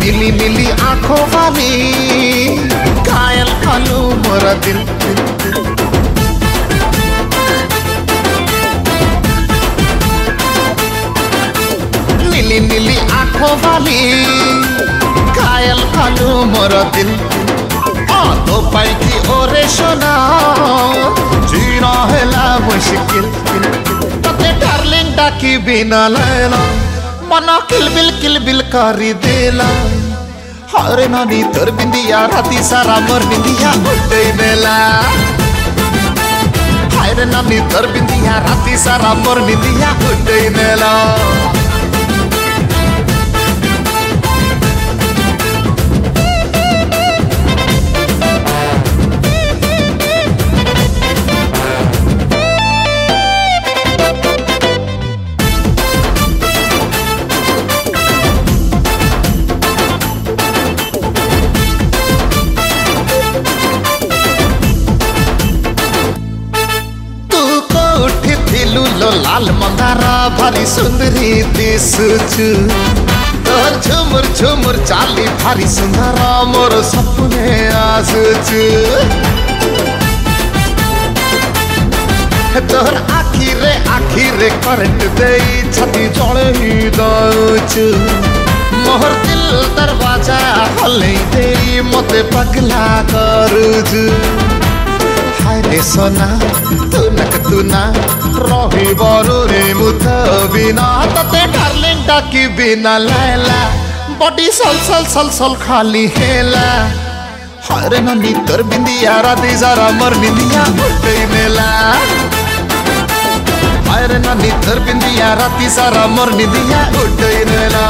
नीली नीली आंखों वाली घायल खालू मोरा दिल। नीली नीली आंखों वाली घायल खालू मोरा दिल। तो पाई की ओरे सोना जीना है ला मुश्किल। तते डार्लिंग डाकी बिना लैला मना किलबिल करी देला। हरे नानी तोर बिंदिया राती सारा मोर निंदिया उड़े नेला। हरे नानी तोर बिंदिया राती सारा मोर निंदिया उड़े नेला। लो लाल मंदारा भारी सुंदरी दिसुचु। तोर झुमुर झुमुर चाली भारी सुंदरा मोर सपने आसुचु। तोर आखिरे करंट देई छाती जळे ही दउचु। मोहर दिल दरवाजा हले देई मते पगला करूचु। हाय रे सोना तू ना रही बरू रे मुथ बिना। तते डार्लिंग डाकी बिना लैला बॉडी सल खाली हेला। हरे नानी तोर बिंदिया राती जरा मोर निंदिया उड़े नेला। हरे नानी तोर बिंदिया राती सारा मोर निंदिया उड़े नेला।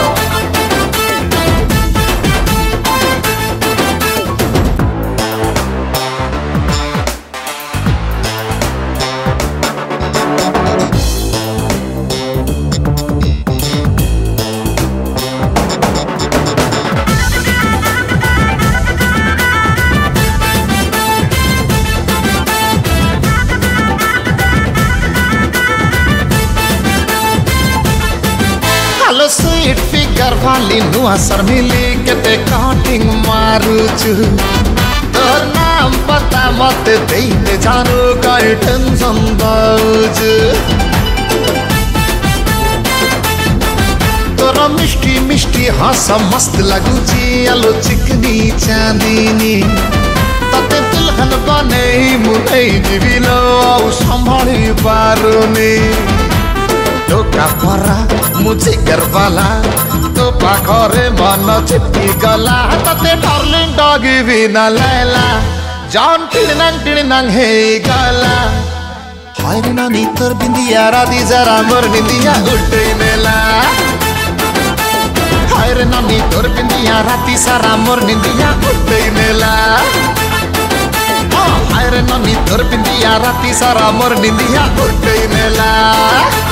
स्वीट फिगर वाली नुआ शर्मिली केते काटिंग मारुचु। तोर नाम पता मत देते जानो काई टेंशन दउचु। तोर मिष्टी मिष्टी हंस मस्त लगुची आलो चिकनी चांदीनी। तते दुल्हन बने मुने जीविलो आउ संभाली पारुनी। तो काफरा मुझे गरवाला तो पाखरे मन चिपकी गला। तते डार्लिंग डॉगी बिना लैला जान टिड़नंग हे गला। हाय रे नानी तोर बिंदिया राती जरा मोर निंदिया उड़े नेला। हाय रे नानी तोर बिंदिया राती सारा मोर निंदिया उड़े नेला। हाय रे नानी तोर बिंदिया राती सारा मोर निंदिया उड़े नेला।